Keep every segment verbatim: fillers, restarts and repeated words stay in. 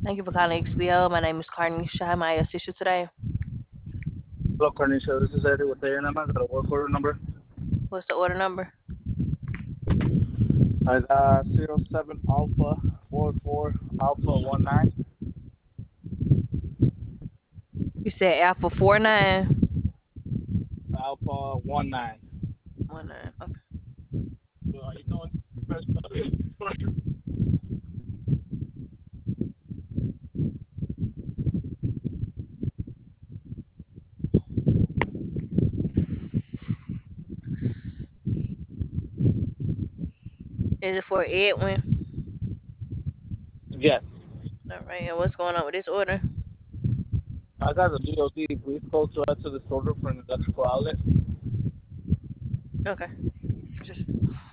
Thank you for calling X B O. My name is Carnisha. How may I assist you today? Hello, Carnisha. This is Eddie with A and M. I got a work order number. What's the order number? I got zero seven Alpha four four Alpha one nine. You said Alpha four nine Alpha one nine. one nine. Okay. So are you doing first? Is it for Edwin? Yes. All right. And what's going on with this order? I got a D O D brief code to add to this order for an electrical outlet. Okay. Just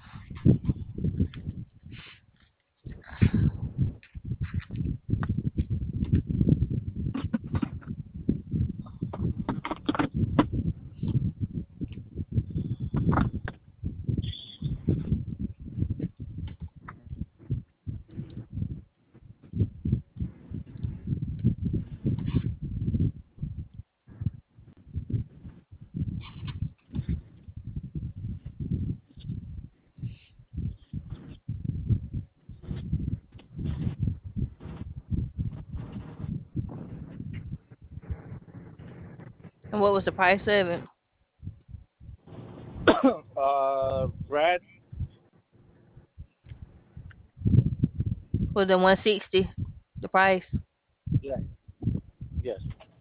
and what was the price of it? uh, Brad. Was it one sixty? The price. Yes. Yes.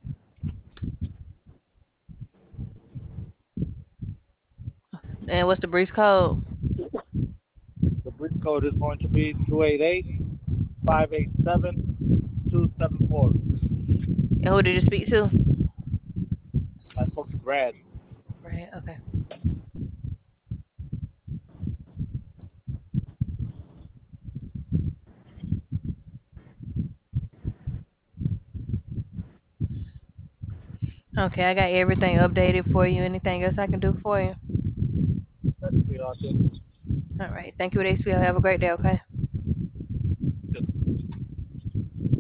And what's the brief code? The brief code is going to be two eight eight five eight seven two seven four. And who did you speak to? I spoke to Brad. Right. Okay. Okay. I got everything updated for you. Anything else I can do for you? That's the autism. All right. Thank you, H B O. Have a great day. Okay.